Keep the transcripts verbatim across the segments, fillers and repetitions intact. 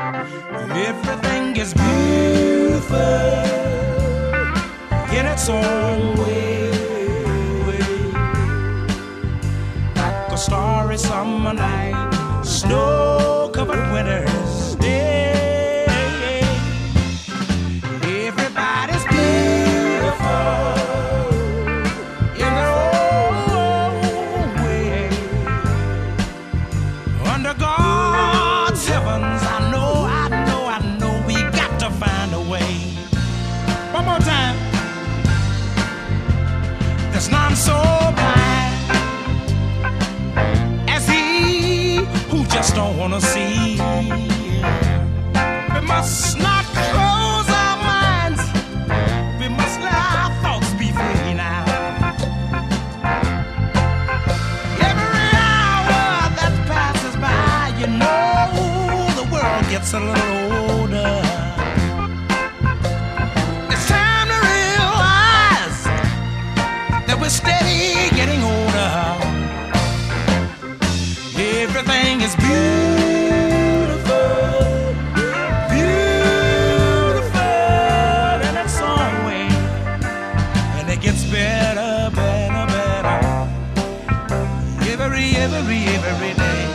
Everything is beautiful in its own way, like a starry summer night, snow-covered winter's day. Everybody's beautiful in their own way. Under God's heavens, I know, I know, I know we got to find a way. One more time. There's none so blind as he who just don't wanna see. We must not close our minds. We must let our thoughts be free now. Every hour that passes by, you know the world gets a little older. It's time to realize that we're steady getting older. Everything is beautiful, beautiful in its own way, and it gets better, better, better every, every, every day.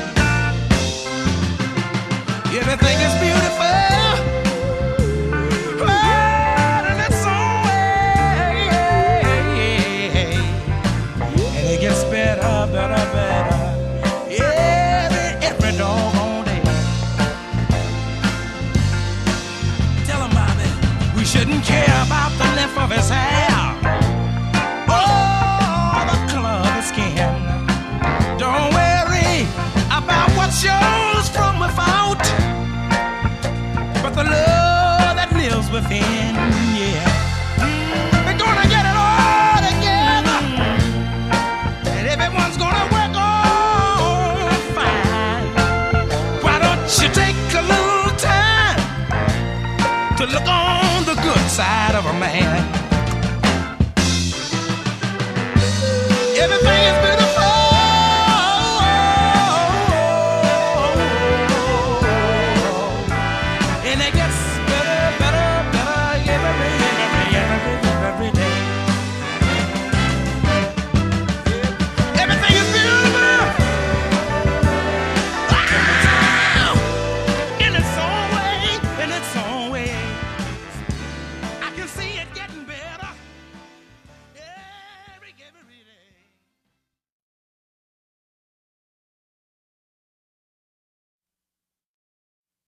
Everything is beautiful, oh, in its own way, and it gets better, better, better every, every doggone day. Tell him, Bobby, we shouldn't care about the length of his hair or the color of his skin. Don't worry about what shows from without, but the love that lives within, yeah. We're gonna get it all together, and everyone's gonna work on fine. Why don't you take a little time to look on the good side of a man?